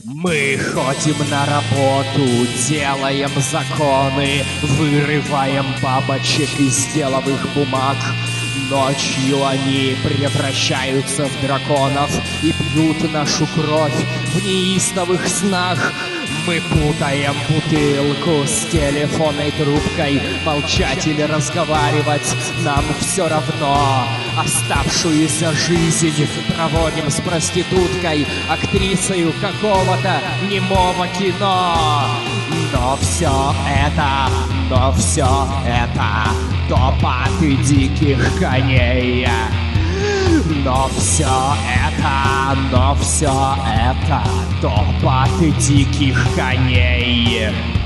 Мы ходим на работу, делаем законы, вырываем бабочек из деловых бумаг. Ночью они превращаются в драконов и пьют нашу кровь в неистовых снах. Мы путаем бутылку с телефонной трубкой. Молчать или разговаривать нам все равно. Оставшуюся жизнь проводим с проституткой, актрисою какого-то немого кино. Но все это топоты диких коней. Но все это топоты диких коней.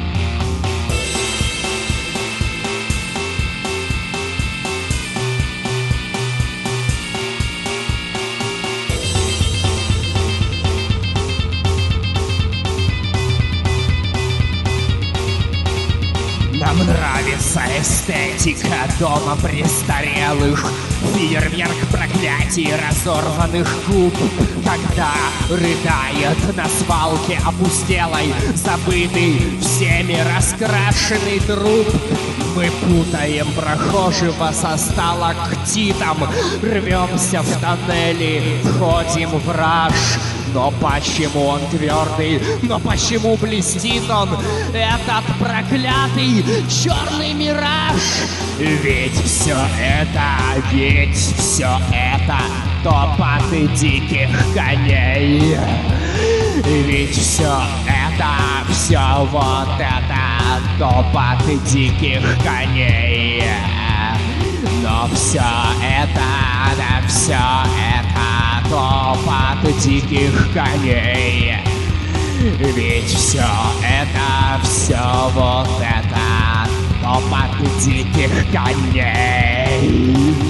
Нам нравится эстетика дома престарелых, фейерверк проклятий разорванных губ, когда рыдает на свалке опустелой забытый всеми раскрашенный труп. Мы путаем прохожего со сталактитом, рвемся в тоннели, входим в раж. Но почему он твердый? Но почему блестит он, этот проклятый черный мираж? Ведь все это топоты диких коней. Ведь все вот это топоты диких коней. Но все это топоты диких коней. Ведь все вот это топоты диких коней.